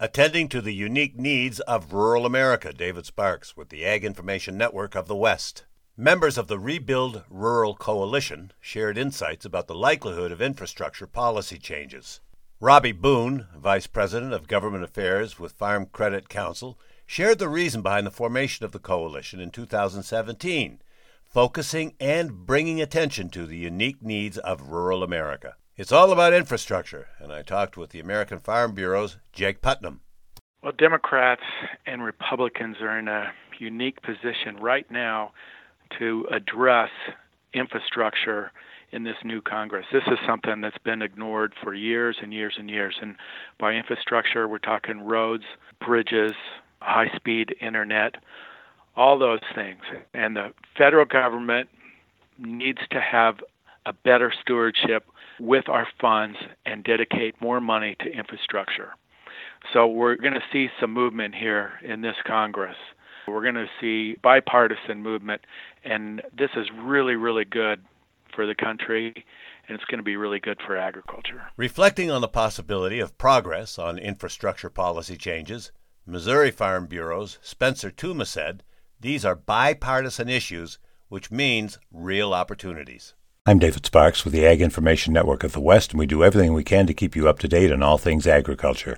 Attending to the unique needs of rural America, David Sparks with the Ag Information Network of the West. Members of the Rebuild Rural Coalition shared insights about the likelihood of infrastructure policy changes. Robbie Boone, Vice President of Government Affairs with Farm Credit Council, shared the reason behind the formation of the coalition in 2017, focusing and bringing attention to the unique needs of rural America. It's all about infrastructure, and I talked with the American Farm Bureau's Jake Putnam. Well, Democrats and Republicans are in a unique position right now to address infrastructure in this new Congress. This is something that's been ignored for years and years and years. And by infrastructure, we're talking roads, bridges, high-speed internet, all those things. And the federal government needs to have a better stewardship with our funds and dedicate more money to infrastructure. So we're going to see some movement here in this Congress. We're going to see bipartisan movement, and this is really, really good for the country, and it's going to be really good for agriculture. Reflecting on the possibility of progress on infrastructure policy changes, Missouri Farm Bureau's Spencer Tuma said, "These are bipartisan issues, which means real opportunities." I'm David Sparks with the Ag Information Network of the West, and we do everything we can to keep you up to date on all things agriculture.